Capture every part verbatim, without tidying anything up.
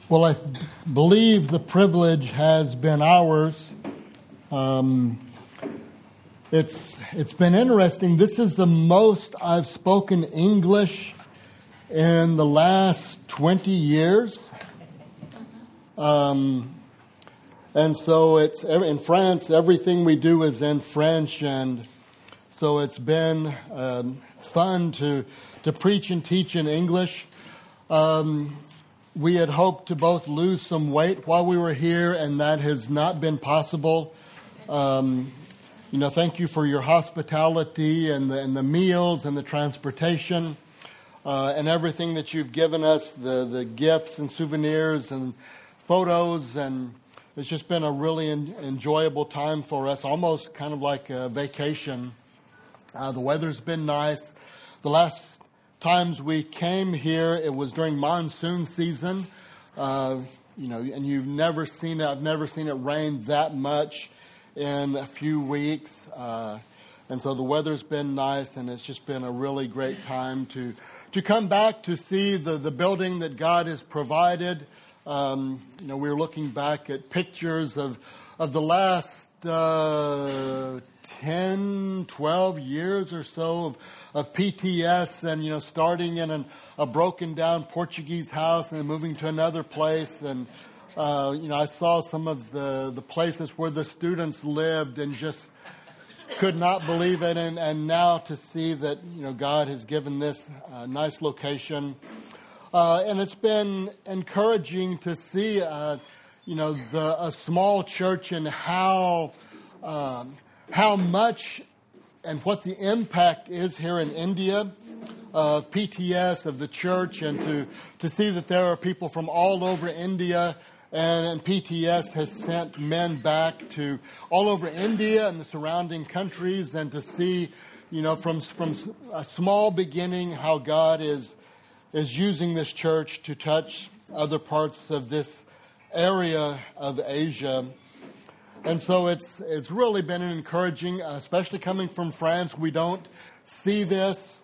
Well, I believe the privilege has been ours. Um, it's it's been interesting. This is the most I've spoken English in the last twenty years. Um, and so it's in France, everything we do is in French, and so it's been um, fun to to preach and teach in English. Um, We had hoped to both lose some weight while we were here, and that has not been possible. Um, you know, thank you for your hospitality and the, and the meals and the transportation uh, and everything that you've given us, the, the gifts and souvenirs and photos. And it's just been a really en- enjoyable time for us, almost kind of like a vacation. Uh, the weather's been nice. The last times we came here, it was during monsoon season, uh, you know, and you've never seen it. I've never seen it rain that much in a few weeks, uh, and so the weather's been nice, and it's just been a really great time to to come back to see the the building that God has provided. Um, you know, we were looking back at pictures of of the last Uh, ten, twelve years or so of, of P T S, and, you know, starting in an, a broken down Portuguese house and then moving to another place. And, uh, you know, I saw some of the, the places where the students lived and just could not believe it. And, and now to see that, you know, God has given this uh, nice location. Uh, and it's been encouraging to see, uh, you know, the, a small church and how um, how much and what the impact is here in India of P T S, of the church, and to, to see that there are people from all over India, and, and P T S has sent men back to all over India and the surrounding countries, and to see, you know, from from a small beginning how God is is using this church to touch other parts of this area of Asia. And so it's it's really been encouraging, especially coming from France. We don't see this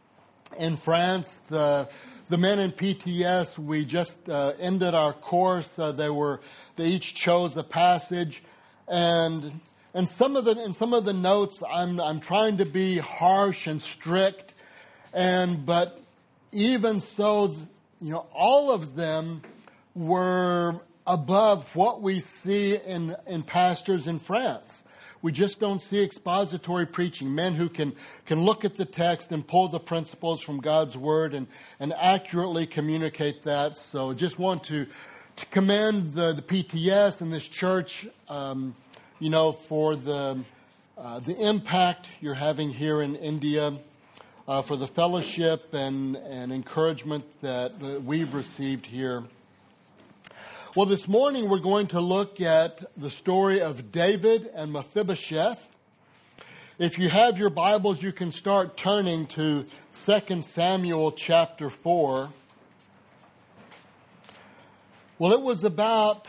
in France. The the men in P T S, we just uh, ended our course. Uh, they were they each chose a passage, and and some of the in some of the notes, I'm I'm trying to be harsh and strict, and but even so, you know, all of them were above what we see in, in pastors in France. We just don't see expository preaching, men who can, can look at the text and pull the principles from God's Word and, and accurately communicate that. So just want to, to commend the, the P T S and this church, um, you know, for the, uh, the impact you're having here in India, uh, for the fellowship and, and encouragement that, that we've received here. Well, this morning we're going to look at the story of David and Mephibosheth. If you have your Bibles, you can start turning to Second Samuel chapter four. Well, it was about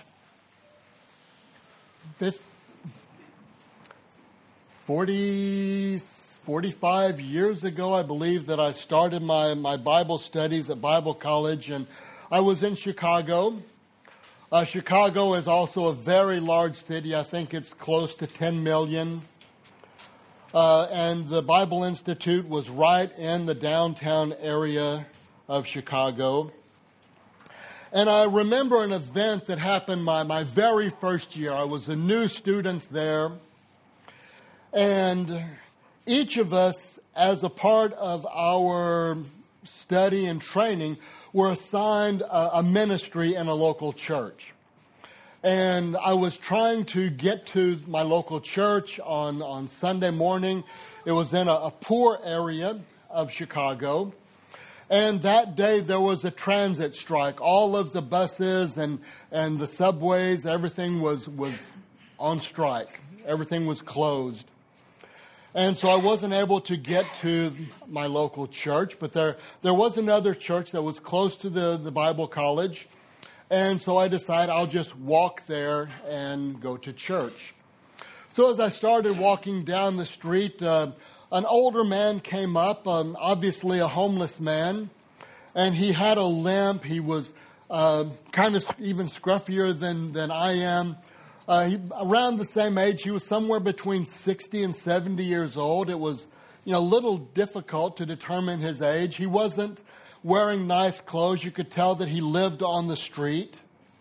forty, forty-five years ago, I believe, that I started my, my Bible studies at Bible College, and I was in Chicago. Uh, Chicago is also a very large city. I think it's close to ten million. Uh, and the Bible Institute was right in the downtown area of Chicago. And I remember an event that happened my, my very first year. I was a new student there. And each of us, as a part of our study and training, were assigned a, a ministry in a local church. And I was trying to get to my local church on, on Sunday morning. It was in a, a poor area of Chicago. And that day there was a transit strike. All of the buses and, and the subways, everything was, was on strike. Everything was closed. And so I wasn't able to get to my local church, but there there was another church that was close to the, the Bible college. And so I decided I'll just walk there and go to church. So as I started walking down the street, uh, an older man came up, um, obviously a homeless man, and he had a limp. He was uh, kind of even scruffier than, than I am. Uh, he, around the same age, he was somewhere between sixty and seventy years old. It was, you know, a little difficult to determine his age. He wasn't wearing nice clothes. You could tell that he lived on the street.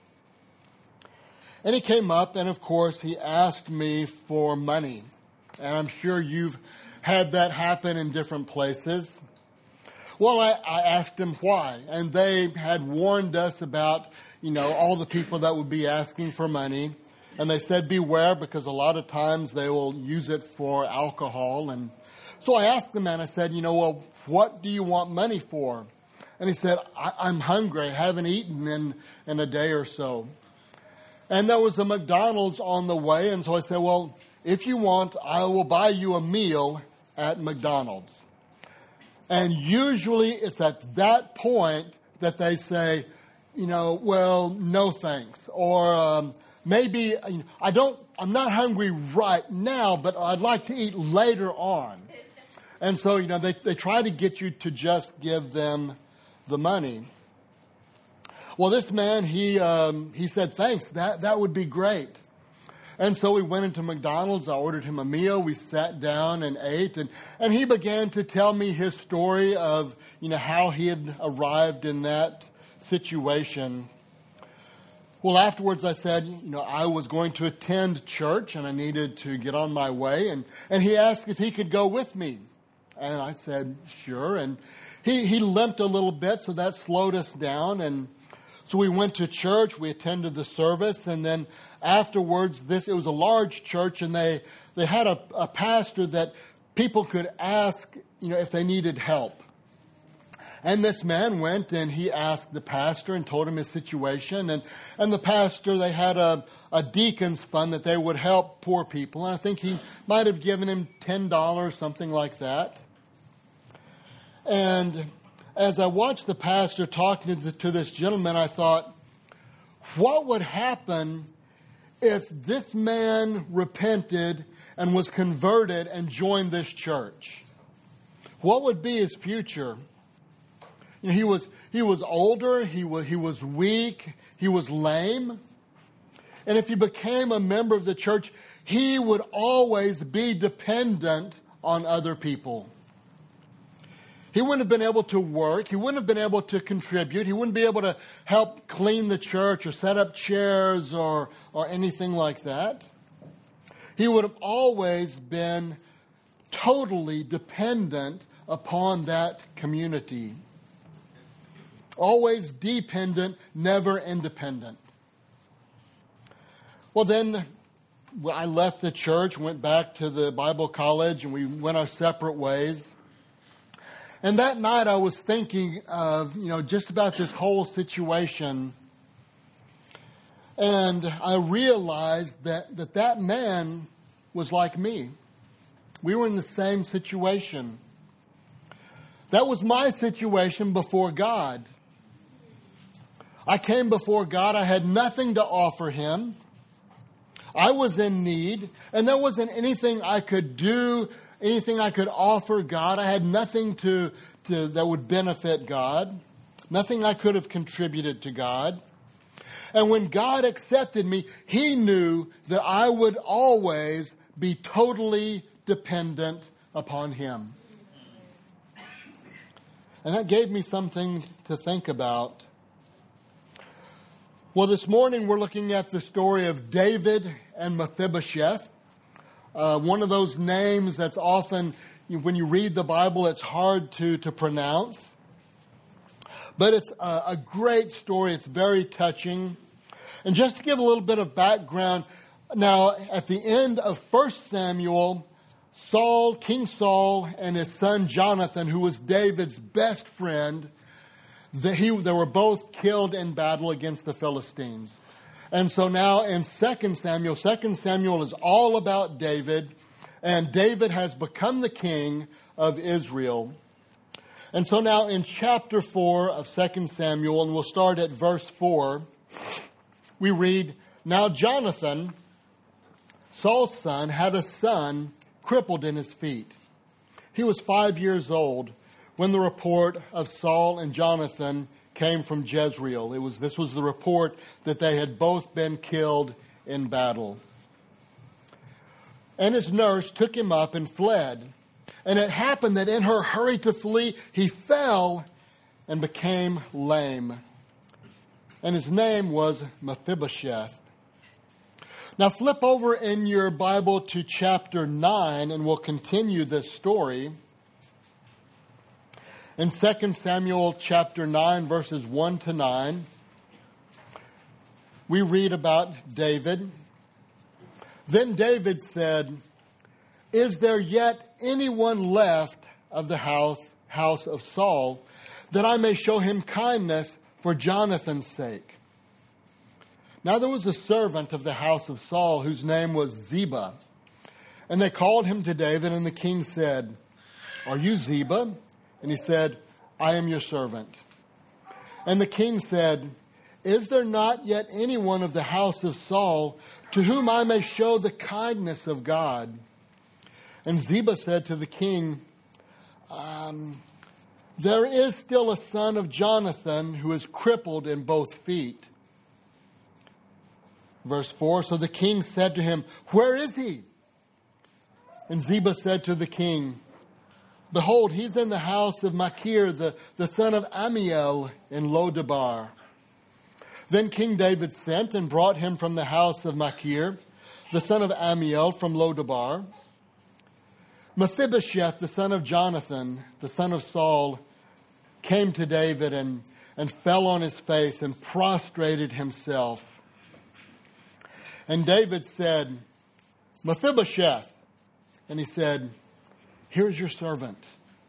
And he came up, and of course, he asked me for money. And I'm sure you've had that happen in different places. Well, I, I asked him why. And they had warned us about, you know, all the people that would be asking for money. And they said, beware, because a lot of times they will use it for alcohol. And so I asked the man, I said, you know, well, what do you want money for? And he said, I, I'm hungry. I haven't eaten in, in a day or so. And there was a McDonald's on the way. And so I said, well, if you want, I will buy you a meal at McDonald's. And usually it's at that point that they say, you know, well, no thanks. Or um, maybe, you know, I don't, I'm not hungry right now, but I'd like to eat later on. And so, you know, they, they try to get you to just give them the money. Well, this man, he um, he said, thanks, that, that would be great. And so we went into McDonald's. I ordered him a meal. We sat down and ate. And, and he began to tell me his story of, you know, how he had arrived in that situation. Well, afterwards I said, you know, I was going to attend church and I needed to get on my way. And, and he asked if he could go with me. And I said, sure. And he, he limped a little bit, so that slowed us down. And so we went to church, we attended the service, and then afterwards, this it was a large church, and they, they had a, a pastor that people could ask, you know, if they needed help. And this man went and he asked the pastor and told him his situation. And, and the pastor, they had a, a deacon's fund that they would help poor people. And I think he might have given him ten dollars, something like that. And as I watched the pastor talking to, the, to this gentleman, I thought, what would happen if this man repented and was converted and joined this church? What would be his future? You know, he was he was older, he was he was weak, he was lame. And if he became a member of the church, he would always be dependent on other people. He wouldn't have been able to work. He wouldn't have been able to contribute. He wouldn't be able to help clean the church or set up chairs or, or anything like that. He would have always been totally dependent upon that community. Always dependent, never independent. Well, then I left the church, went back to the Bible college, and we went our separate ways. And that night I was thinking of, you know, just about this whole situation. And I realized that that, that man was like me. We were in the same situation. That was my situation before God. I came before God. I had nothing to offer him. I was in need, and there wasn't anything I could do, anything I could offer God. I had nothing to, to that would benefit God, nothing I could have contributed to God. And when God accepted me, he knew that I would always be totally dependent upon him. And that gave me something to think about. Well, this morning we're looking at the story of David and Mephibosheth. Uh, one of those names that's often, when you read the Bible, it's hard to, to pronounce. But it's a, a great story. It's very touching. And just to give a little bit of background, now at the end of First Samuel, Saul, King Saul, and his son Jonathan, who was David's best friend, They, he, they were both killed in battle against the Philistines. And so now in Second Samuel, Second Samuel is all about David, and David has become the king of Israel. And so now in chapter four of Second Samuel, and we'll start at verse four, we read, "Now Jonathan, Saul's son, had a son crippled in his feet. He was five years old when the report of Saul and Jonathan came from Jezreel. It was, this was the report that they had both been killed in battle. And his nurse took him up and fled. And it happened that in her hurry to flee, he fell and became lame. And his name was Mephibosheth. Now flip over in your Bible to chapter nine, and we'll continue this story. In Second Samuel chapter nine, verses one to nine, we read about David. Then David said, "Is there yet anyone left of the house, house of Saul, that I may show him kindness for Jonathan's sake?" Now there was a servant of the house of Saul whose name was Ziba. And they called him to David, and the king said, "Are you Ziba?" And he said, "I am your servant." And the king said, "Is there not yet anyone of the house of Saul to whom I may show the kindness of God?" And Ziba said to the king, um, "There is still a son of Jonathan who is crippled in both feet." Verse four, so the king said to him, "Where is he?" And Ziba said to the king, "Behold, he's in the house of Machir, the, the son of Amiel in Lodabar." Then King David sent and brought him from the house of Machir, the son of Amiel from Lodabar. Mephibosheth, the son of Jonathan, the son of Saul, came to David and, and fell on his face and prostrated himself. And David said, "Mephibosheth." And he said, "Here's your servant."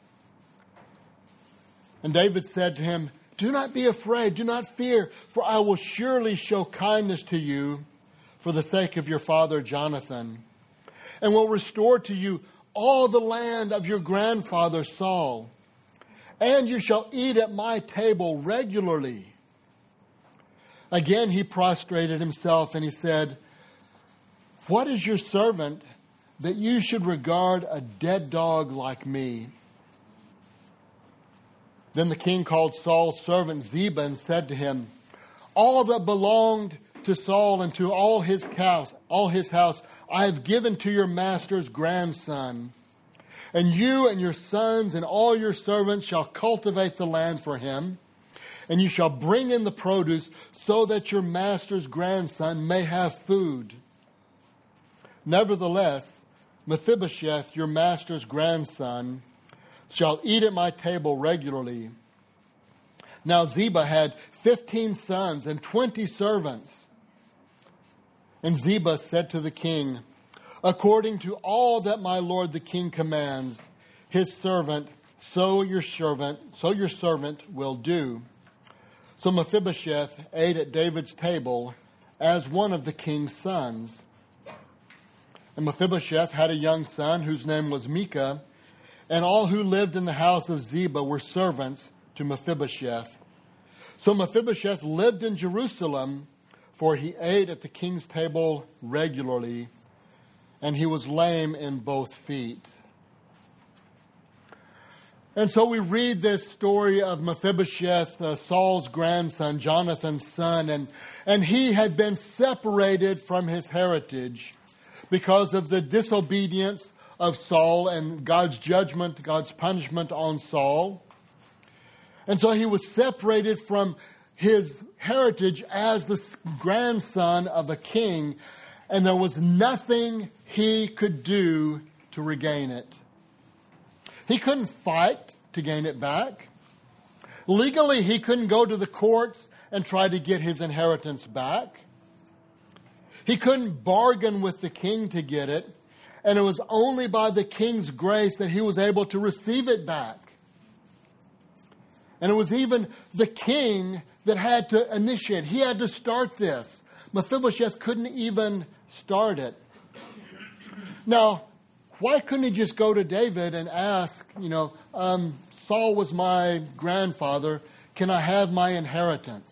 And David said to him, "Do not be afraid, do not fear, for I will surely show kindness to you for the sake of your father Jonathan, and will restore to you all the land of your grandfather Saul, and you shall eat at my table regularly." Again he prostrated himself, and he said, "What is your servant that you should regard a dead dog like me?" Then the king called Saul's servant Ziba and said to him, "All that belonged to Saul and to all his house, all his house, I have given to your master's grandson. And you and your sons and all your servants shall cultivate the land for him, and you shall bring in the produce so that your master's grandson may have food. Nevertheless, Mephibosheth, your master's grandson, shall eat at my table regularly." Now Ziba had fifteen sons and twenty servants. And Ziba said to the king, "According to all that my lord the king commands, his servant, so your servant, so your servant will do." So Mephibosheth ate at David's table as one of the king's sons. And Mephibosheth had a young son whose name was Micah, and all who lived in the house of Ziba were servants to Mephibosheth. So Mephibosheth lived in Jerusalem, for he ate at the king's table regularly, and he was lame in both feet. And so we read this story of Mephibosheth, uh, Saul's grandson, Jonathan's son, and, and he had been separated from his heritage because of the disobedience of Saul and God's judgment, God's punishment on Saul. And so he was separated from his heritage as the grandson of a king, and there was nothing he could do to regain it. He couldn't fight to gain it back. Legally, he couldn't go to the courts and try to get his inheritance back. He couldn't bargain with the king to get it, and it was only by the king's grace that he was able to receive it back. And it was even the king that had to initiate. He had to start this. Mephibosheth couldn't even start it. Now, why couldn't he just go to David and ask, you know, um, Saul was my grandfather, can I have my inheritance?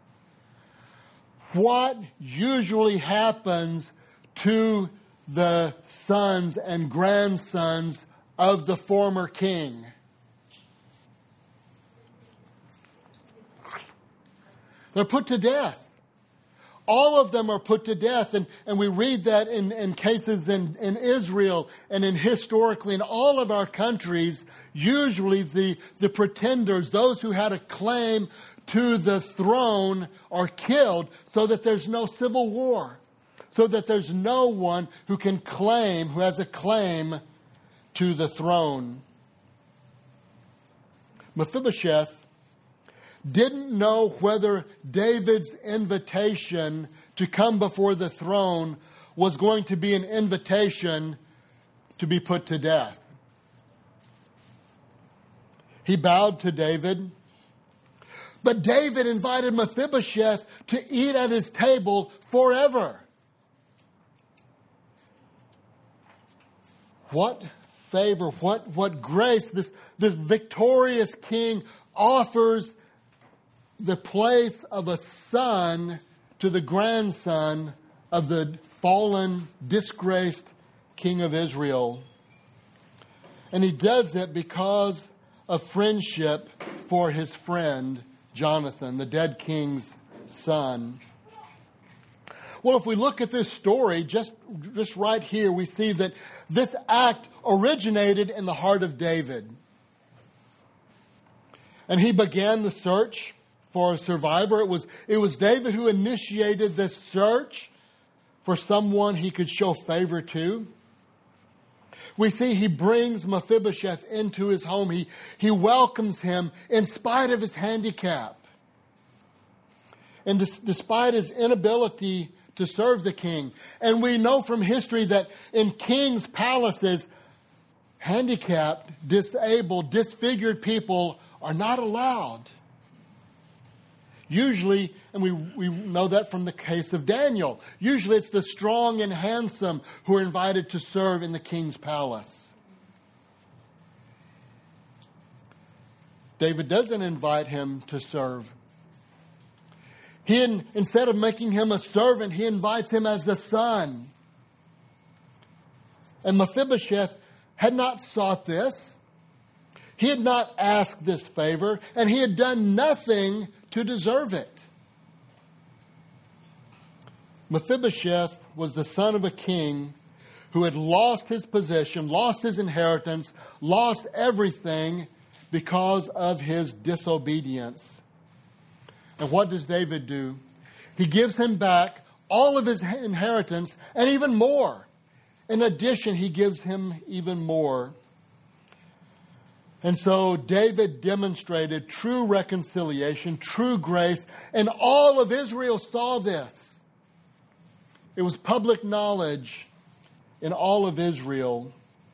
What usually happens to the sons and grandsons of the former king? They're put to death. All of them are put to death. And, and we read that in, in cases in, in Israel and in historically in all of our countries. Usually the, the pretenders, those who had a claim to the throne, are killed so that there's no civil war. So that there's no one who can claim, who has a claim to the throne. Mephibosheth didn't know whether David's invitation to come before the throne was going to be an invitation to be put to death. He bowed to David, but David invited Mephibosheth to eat at his table forever. What favor, what, what grace this, this victorious king offers the place of a son to the grandson of the fallen, disgraced king of Israel. And he does it because of friendship for his friend Jonathan, the dead king's son. Well, if we look at this story, just, just right here, we see that this act originated in the heart of David. And he began the search for a survivor. It was, it was David who initiated this search for someone he could show favor to. We see he brings Mephibosheth into his home. He, he welcomes him in spite of his handicap. And dis, despite his inability to serve the king. And we know from history that in kings' palaces, handicapped, disabled, disfigured people are not allowed. Usually, and we, we know that from the case of Daniel, usually it's the strong and handsome who are invited to serve in the king's palace. David doesn't invite him to serve. He, instead of making him a servant, he invites him as the son. And Mephibosheth had not sought this. He had not asked this favor, and he had done nothing to deserve it. Mephibosheth was the son of a king who had lost his position, lost his inheritance, lost everything because of his disobedience. And what does David do? He gives him back all of his inheritance and even more. In addition, he gives him even more. And so David demonstrated true reconciliation, true grace, and all of Israel saw this. It was public knowledge in all of Israel.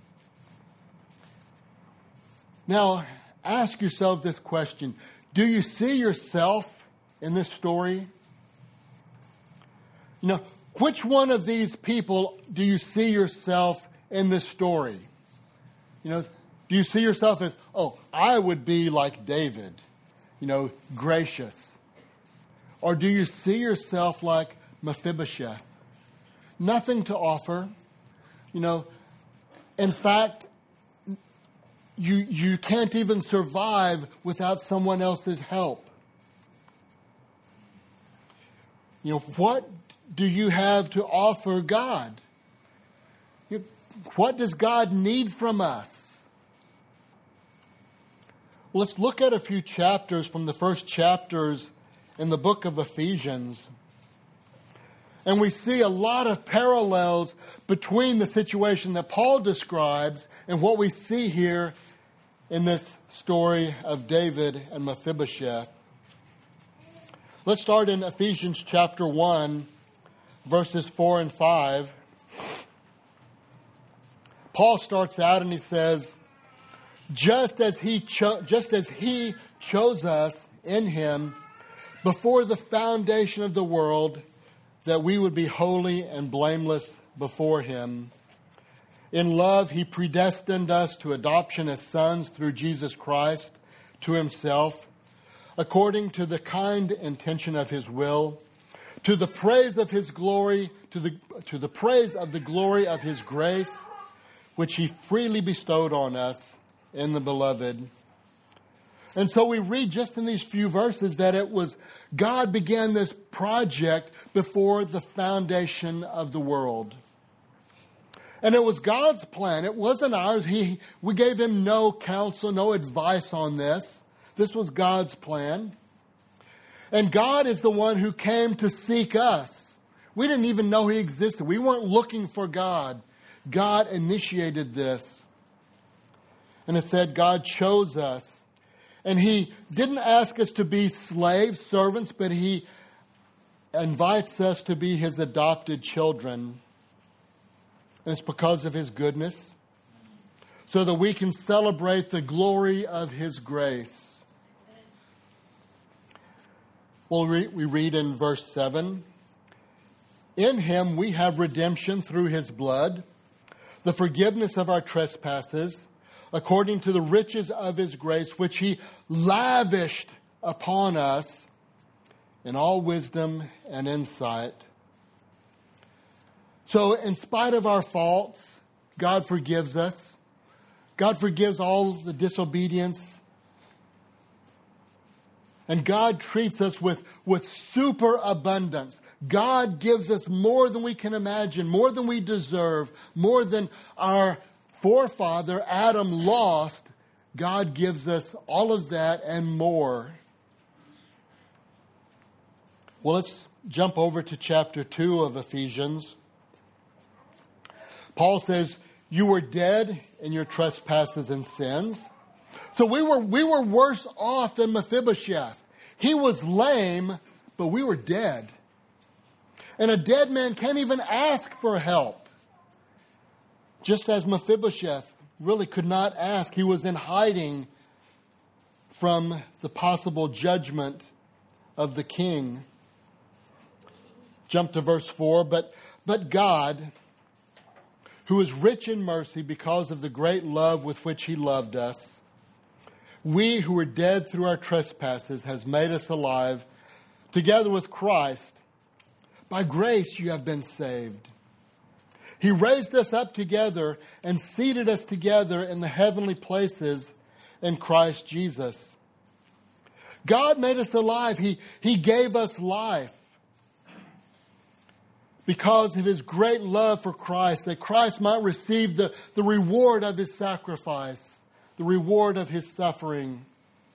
Now, ask yourself this question. Do you see yourself in this story? You know, which one of these people do you see yourself in this story? You know, do you see yourself as, oh, I would be like David, you know, gracious? Or do you see yourself like Mephibosheth? Nothing to offer. You know, in fact, you, you can't even survive without someone else's help. You know, what do you have to offer God? What does God need from us? Let's look at a few chapters from the first chapters in the book of Ephesians. And we see a lot of parallels between the situation that Paul describes and what we see here in this story of David and Mephibosheth. Let's start in Ephesians chapter one, verses four and five. Paul starts out and he says, just as he cho- just as he chose us in him before the foundation of the world, that we would be holy and blameless before him. In love, he predestined us to adoption as sons through Jesus Christ to himself, according to the kind intention of his will, to the praise of his glory, to the, to the praise of the glory of his grace, which he freely bestowed on us in the beloved. And so we read just in these few verses that it was God began this project before the foundation of the world. And it was God's plan. It wasn't ours. He, we gave him no counsel, no advice on this. This was God's plan. And God is the one who came to seek us. We didn't even know he existed. We weren't looking for God. God initiated this. And it said God chose us. And he didn't ask us to be slaves, servants, but he invites us to be his adopted children. And it's because of his goodness, so that we can celebrate the glory of his grace. Well, we read in verse seven, in him we have redemption through his blood, the forgiveness of our trespasses, according to the riches of his grace, which he lavished upon us in all wisdom and insight. So in spite of our faults, God forgives us. God forgives all the disobedience. And God treats us with, with super abundance. God gives us more than we can imagine, more than we deserve, more than our forefather Adam lost. God gives us all of that and more. Well, let's jump over to chapter two of Ephesians. Paul says, you were dead in your trespasses and sins. So we were, we were worse off than Mephibosheth. He was lame, but we were dead. And a dead man can't even ask for help. Just as Mephibosheth really could not ask. He was in hiding from the possible judgment of the king. Jump to verse four. But, but God, who is rich in mercy because of the great love with which he loved us, we who were dead through our trespasses has made us alive together with Christ. By grace you have been saved. He raised us up together and seated us together in the heavenly places in Christ Jesus. God made us alive. He, he gave us life because of his great love for Christ, that Christ might receive the, the reward of his sacrifice, the reward of his suffering.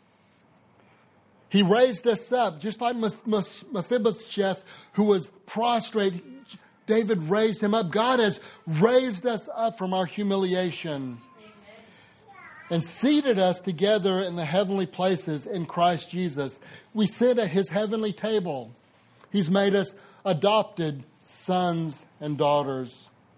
He raised us up, just like Mephibosheth, who was prostrate. David raised him up. God has raised us up from our humiliation. Amen. And seated us together in the heavenly places in Christ Jesus. We sit at his heavenly table. He's made us adopted sons and daughters.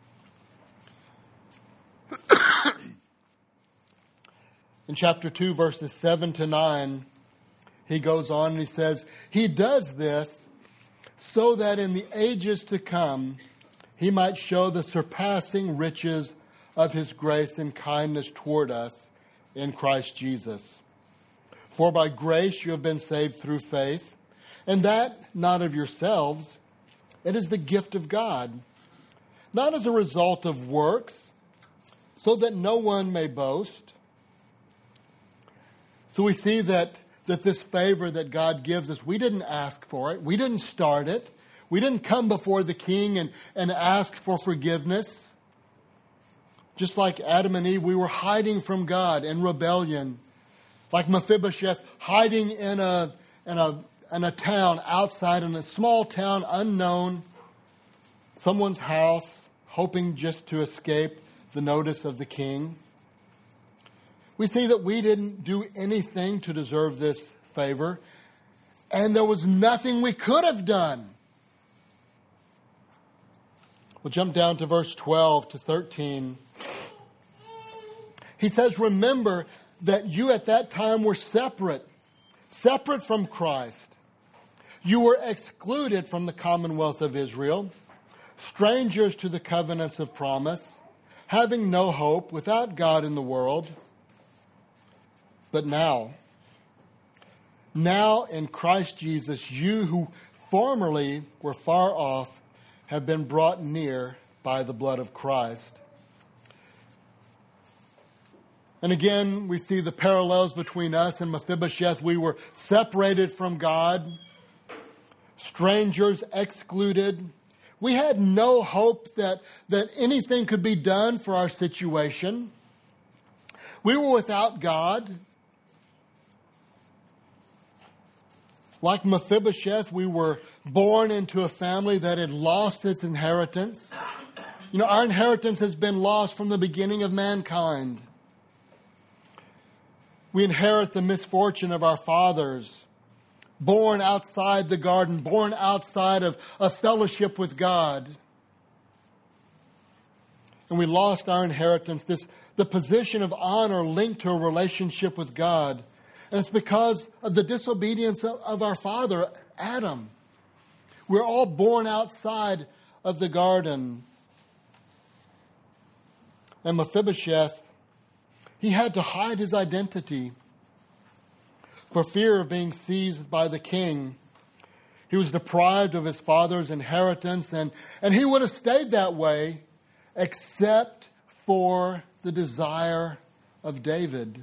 In chapter two, verses seven to nine, he goes on and he says, he does this so that in the ages to come, he might show the surpassing riches of his grace and kindness toward us in Christ Jesus. For by grace you have been saved through faith, and that not of yourselves. It is the gift of God, not as a result of works, so that no one may boast. So we see that that this favor that God gives us, we didn't ask for it. We didn't start it. We didn't come before the king and, and ask for forgiveness. Just like Adam and Eve, we were hiding from God in rebellion. Like Mephibosheth, hiding in a, in a, in a town outside, in a small town, unknown, someone's house, hoping just to escape the notice of the king. We see that we didn't do anything to deserve this favor, and there was nothing we could have done. We'll jump down to verse twelve to thirteen. He says, remember that you at that time were separate, separate from Christ. You were excluded from the commonwealth of Israel, strangers to the covenants of promise, having no hope, without God in the world. But now, now in Christ Jesus, you who formerly were far off have been brought near by the blood of Christ. And again, we see the parallels between us and Mephibosheth. We were separated from God, strangers excluded. We had no hope that, that anything could be done for our situation. We were without God. Like Mephibosheth, we were born into a family that had lost its inheritance. You know, our inheritance has been lost from the beginning of mankind. We inherit the misfortune of our fathers, born outside the garden, born outside of a fellowship with God. And we lost our inheritance, this the position of honor linked to a relationship with God. And it's because of the disobedience of, of our father, Adam. We're all born outside of the garden. And Mephibosheth, he had to hide his identity for fear of being seized by the king. He was deprived of his father's inheritance, and, and he would have stayed that way except for the desire of David.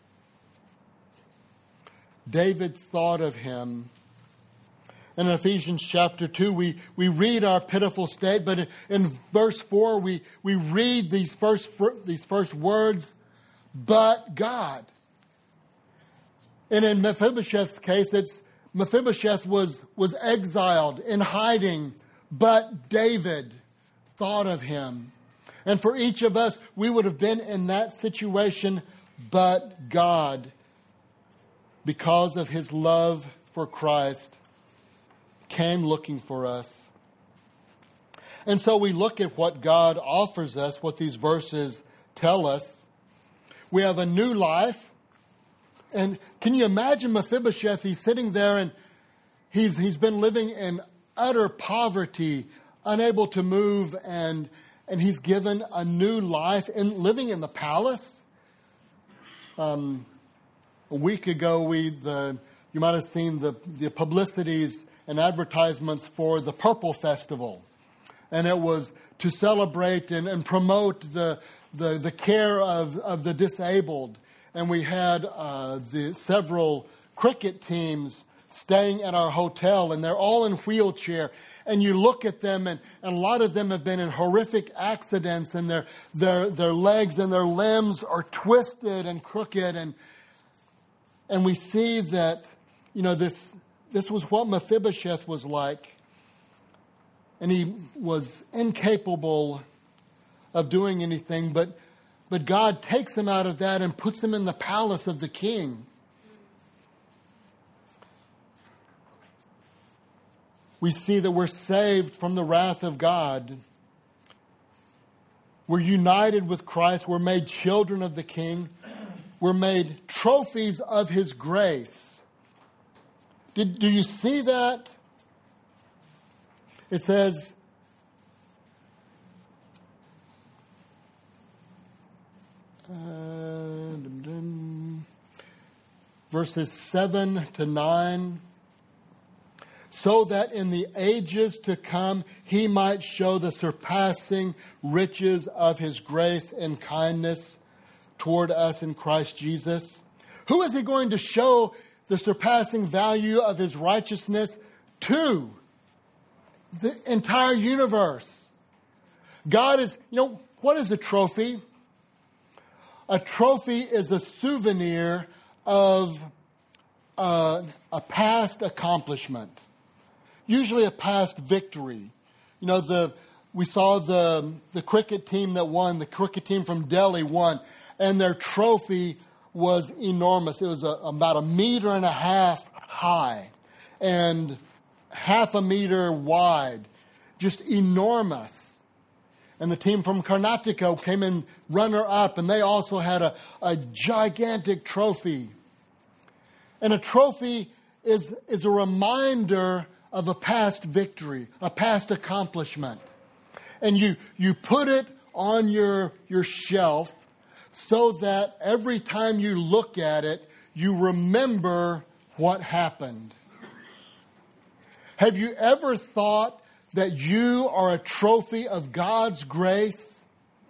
David thought of him. And in Ephesians chapter two, we, we read our pitiful state, but in, in verse four, we, we read these first, these first words, but God. And in Mephibosheth's case, it's Mephibosheth was, was exiled in hiding, but David thought of him. And for each of us, we would have been in that situation, but God, because of his love for Christ, came looking for us. And so we look at what God offers us, what these verses tell us. We have a new life. And can you imagine Mephibosheth? He's sitting there and he's he's been living in utter poverty, unable to move, and and he's given a new life and living in the palace. Um, a week ago, we the you might have seen the the publicities and advertisements for the Purple Festival, and it was to celebrate and, and promote the the the care of of the disabled. And we had uh, the several cricket teams staying at our hotel, and they're all in wheelchair. And you look at them, and, and a lot of them have been in horrific accidents, and their their their legs and their limbs are twisted and crooked. And and we see that, you know, this this was what Mephibosheth was like, and he was incapable of doing anything, but. But God takes him out of that and puts him in the palace of the king. We see that we're saved from the wrath of God. We're united with Christ. We're made children of the King. We're made trophies of his grace. Did, do you see that? It says, Uh, dum, dum. verses seven to nine, so that in the ages to come he might show the surpassing riches of his grace and kindness toward us in Christ Jesus. Who is he going to show the surpassing value of his righteousness to? The entire universe. God is, you know, what is a trophy? A trophy is a souvenir of a, a past accomplishment, usually a past victory. You know, the we saw the the cricket team that won, the cricket team from Delhi won, and their trophy was enormous. It was a, about a meter and a half high and half a meter wide, just enormous. And the team from Karnataka came in runner-up, and they also had a, a gigantic trophy. And a trophy is, is a reminder of a past victory, a past accomplishment. And you, you put it on your, your shelf so that every time you look at it, you remember what happened. Have you ever thought that you are a trophy of God's grace?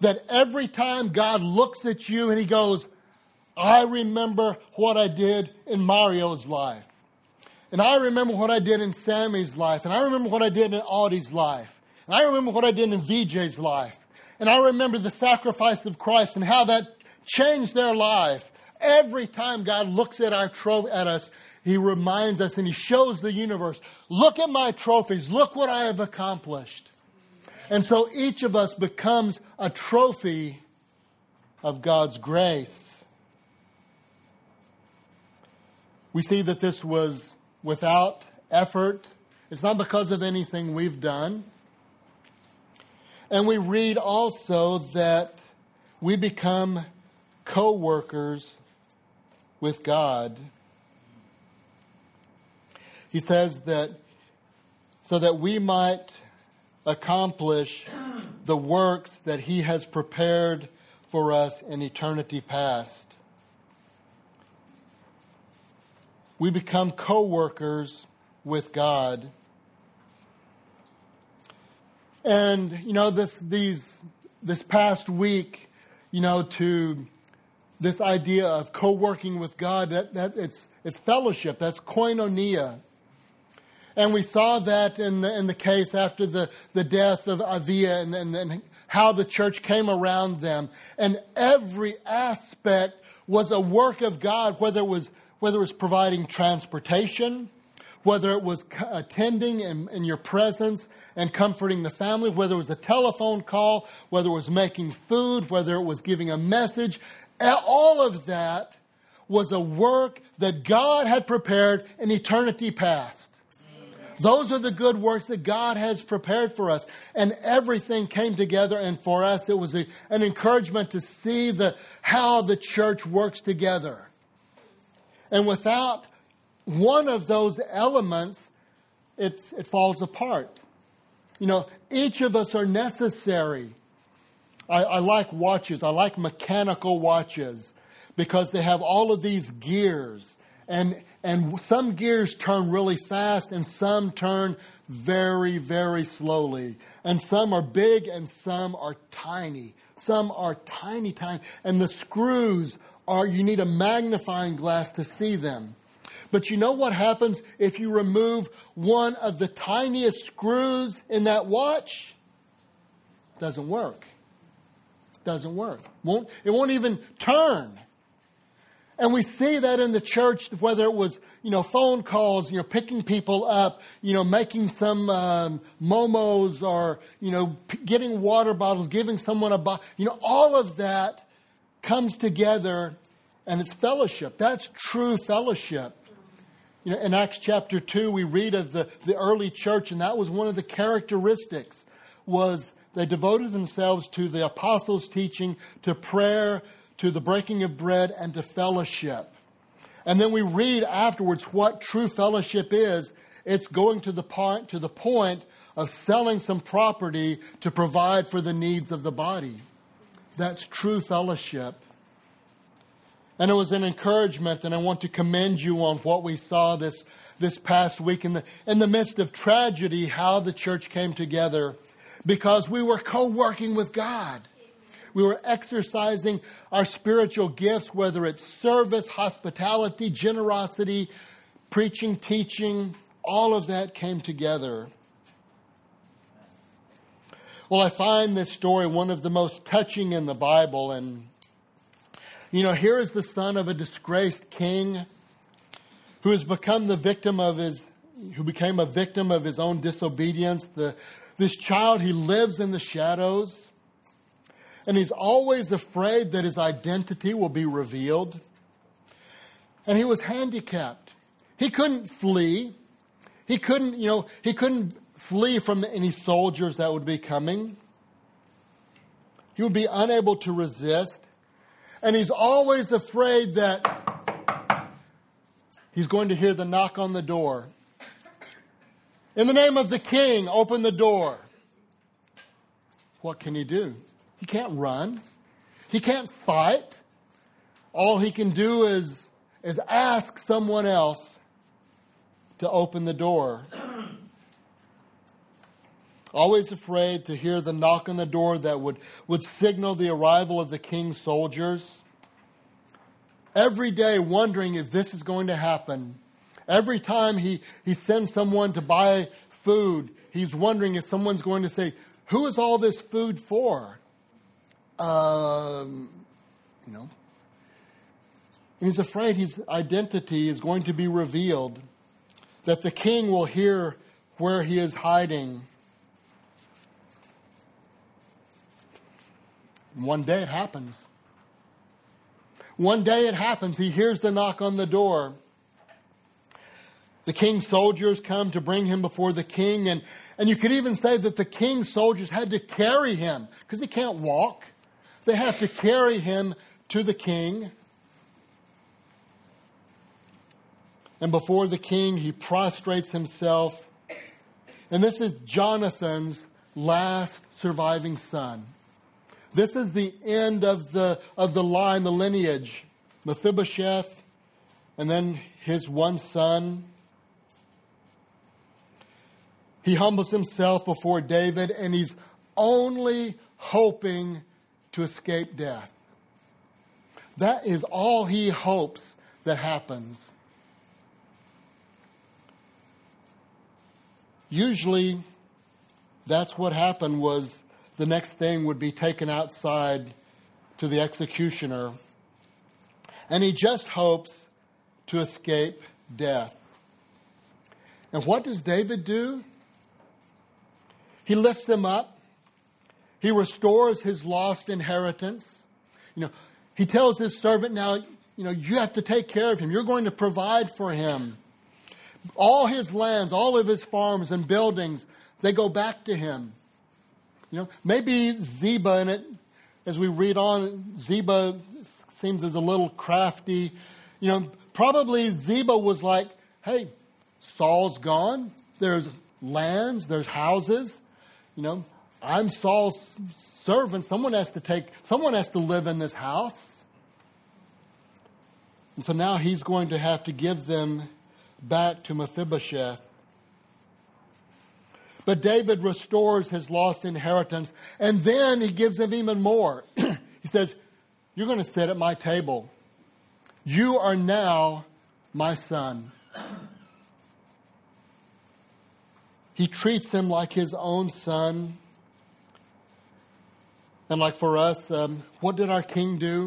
that every time God looks at you and he goes, I remember what I did in Mario's life. And I remember what I did in Sammy's life. And I remember what I did in Audie's life. And I remember what I did in V J's life. And I remember the sacrifice of Christ and how that changed their life. Every time God looks at our tro- at us, he reminds us and he shows the universe, look at my trophies. Look what I have accomplished. And so each of us becomes a trophy of God's grace. We see that this was without effort. It's not because of anything we've done. And we read also that we become co-workers with God. He says that so that we might accomplish the works that he has prepared for us in eternity past. We become co-workers with God. And, you know, this these this past week, you know, to this idea of co-working with God, that, that it's it's fellowship, that's koinonia. And we saw that in the, in the case after the, the death of Avia and, and, and how the church came around them. And every aspect was a work of God, whether it was whether it was providing transportation, whether it was attending in, in your presence and comforting the family, whether it was a telephone call, whether it was making food, whether it was giving a message. All of that was a work that God had prepared in eternity past. Those are the good works that God has prepared for us. And everything came together. And for us, it was a, an encouragement to see the, how the church works together. And without one of those elements, it, it falls apart. You know, each of us are necessary. I, I like watches. I like mechanical watches because they have all of these gears. And and some gears turn really fast and some turn very, very slowly. And some are big and some are tiny. Some are tiny, tiny. And the screws are, you need a magnifying glass to see them. But you know what happens if you remove one of the tiniest screws in that watch? Doesn't work. Doesn't work. Won't, it won't even turn. And we see that in the church, whether it was, you know, phone calls, you know, picking people up, you know, making some um, momos or, you know, p- getting water bottles, giving someone a bottle. You know, all of that comes together and it's fellowship. That's true fellowship. You know, in Acts chapter two, we read of the, the early church, and that was one of the characteristics, was they devoted themselves to the apostles' teaching, to prayer, to the breaking of bread, and to fellowship. And then we read afterwards what true fellowship is. It's going to the point, to the point of selling some property to provide for the needs of the body. That's true fellowship. And it was an encouragement, and I want to commend you on what we saw this, this past week in the, in the midst of tragedy, how the church came together, because we were co-working with God. We were exercising our spiritual gifts, whether it's service, hospitality, generosity, preaching, teaching, all of that came together. Well, I find this story one of the most touching in the Bible. And, you know, here is the son of a disgraced king who has become the victim of his, who became a victim of his own disobedience. The, this child, he lives in the shadows. And he's always afraid that his identity will be revealed. And he was handicapped. He couldn't flee. He couldn't, you know, he couldn't flee from any soldiers that would be coming. He would be unable to resist. And he's always afraid that he's going to hear the knock on the door. In the name of the king, open the door. What can he do? He can't run. He can't fight. All he can do is, is ask someone else to open the door. always afraid to hear the knock on the door that would, would signal the arrival of the king's soldiers. Every day wondering if this is going to happen. Every time he, he sends someone to buy food, he's wondering if someone's going to say, who is all this food for? Um, you know. And he's afraid his identity is going to be revealed, that the king will hear where he is hiding. One day it happens. One day it happens. He hears the knock on the door. The king's soldiers come to bring him before the king. And, and you could even say that the king's soldiers had to carry him because he can't walk. They have to carry him to the king. And before the king, he prostrates himself. And this is Jonathan's last surviving son. This is the end of the of the line, the lineage. Mephibosheth, and then his one son. He humbles himself before David, and he's only hoping to escape death. That is all he hopes that happens. Usually, that's what happened was the next thing would be taken outside to the executioner. And he just hopes to escape death. And what does David do? He lifts him up. He restores his lost inheritance. You know, he tells his servant now, you know, you have to take care of him. You're going to provide for him. All his lands, all of his farms and buildings, they go back to him. You know, maybe Ziba in it, as we read on, Ziba seems as a little crafty. You know, probably Ziba was like, hey, Saul's gone. There's lands, there's houses. You know, I'm Saul's servant. Someone has to take, someone has to live in this house. And so now he's going to have to give them back to Mephibosheth. But David restores his lost inheritance, and then he gives him even more. He says, you're going to sit at my table. You are now my son. He treats him like his own son. And like for us, um, what did our king do?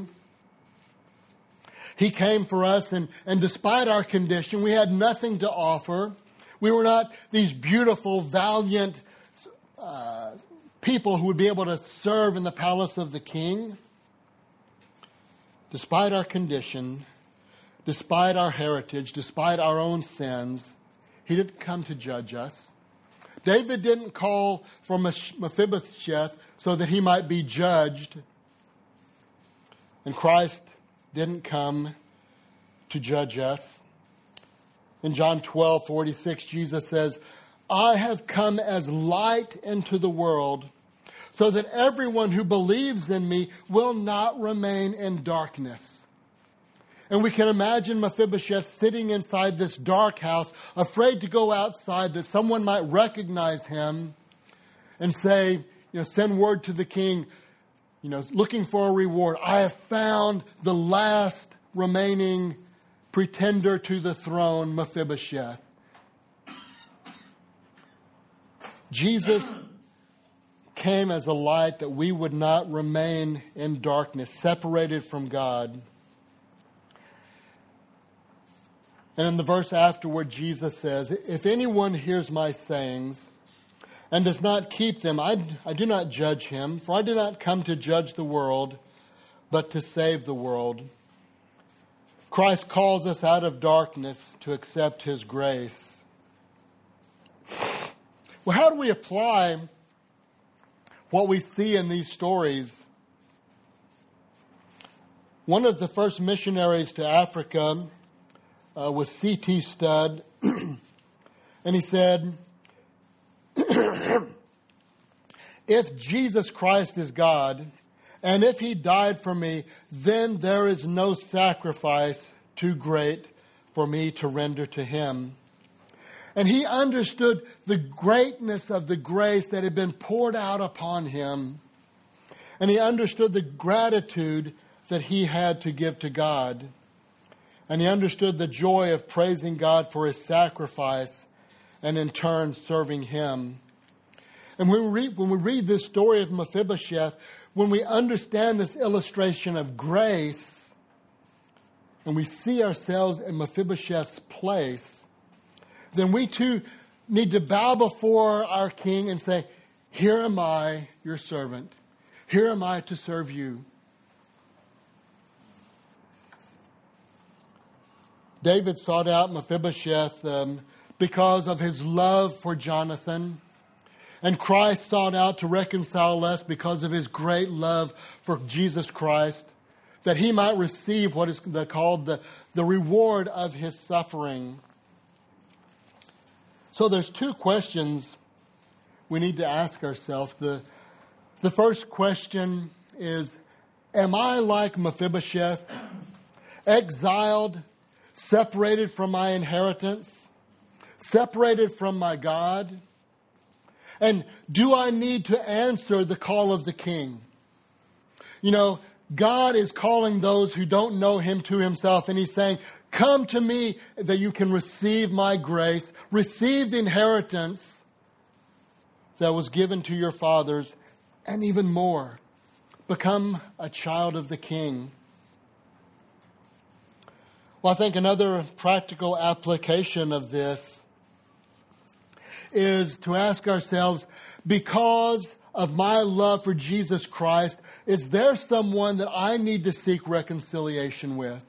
He came for us, and, and despite our condition, we had nothing to offer. We were not these beautiful, valiant uh, people who would be able to serve in the palace of the king. Despite our condition, despite our heritage, despite our own sins, he didn't come to judge us. David didn't call for Mephibosheth so that he might be judged. And Christ didn't come to judge us. In John twelve forty-six, Jesus says, I have come as light into the world so that everyone who believes in me will not remain in darkness. And we can imagine Mephibosheth sitting inside this dark house, afraid to go outside, that someone might recognize him and say, you know, send word to the king, you know, looking for a reward. I have found the last remaining pretender to the throne, Mephibosheth. Jesus came as a light that we would not remain in darkness, separated from God. And in the verse afterward, Jesus says, if anyone hears my sayings and does not keep them, I, I do not judge him, for I did not come to judge the world, but to save the world. Christ calls us out of darkness to accept his grace. Well, how do we apply what we see in these stories? One of the first missionaries to Africa uh, was C T Studd, and he said, if Jesus Christ is God, and if he died for me, then there is no sacrifice too great for me to render to him. And he understood the greatness of the grace that had been poured out upon him. And he understood the gratitude that he had to give to God. And he understood the joy of praising God for his sacrifice and in turn serving him. And when we read, when we read this story of Mephibosheth, when we understand this illustration of grace, and we see ourselves in Mephibosheth's place, then we too need to bow before our king and say, here am I, your servant. Here am I to serve you. David sought out Mephibosheth um, because of his love for Jonathan. And Christ sought out to reconcile us because of his great love for Jesus Christ, that he might receive what is called the, the reward of his suffering. So there's two questions we need to ask ourselves. The, the first question is, am I like Mephibosheth, exiled, separated from my inheritance, separated from my God? And do I need to answer the call of the king? You know, God is calling those who don't know him to himself, and he's saying, come to me that you can receive my grace, receive the inheritance that was given to your fathers, and even more, become a child of the king. Well, I think another practical application of this is to ask ourselves, because of my love for Jesus Christ, is there someone that I need to seek reconciliation with?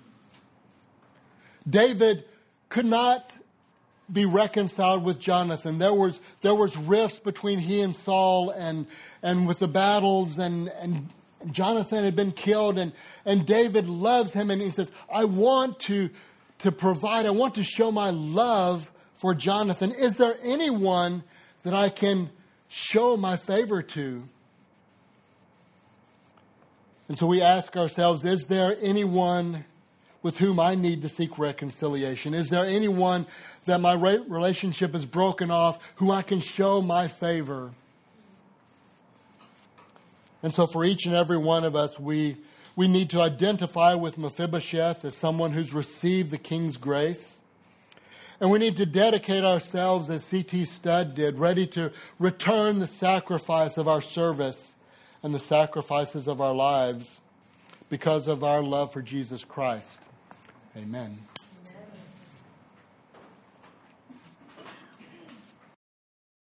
David could not be reconciled with Jonathan. There was there was rifts between he and Saul, and and with the battles, and and Jonathan had been killed, and and David loves him, and he says, I want to to provide, I want to show my love for Jonathan. Is there anyone that I can show my favor to? And so we ask ourselves, is there anyone with whom I need to seek reconciliation? Is there anyone that my relationship is broken off who I can show my favor? And so for each and every one of us, we, we need to identify with Mephibosheth as someone who's received the king's grace. And we need to dedicate ourselves as C T Studd did, ready to return the sacrifice of our service and the sacrifices of our lives because of our love for Jesus Christ. Amen.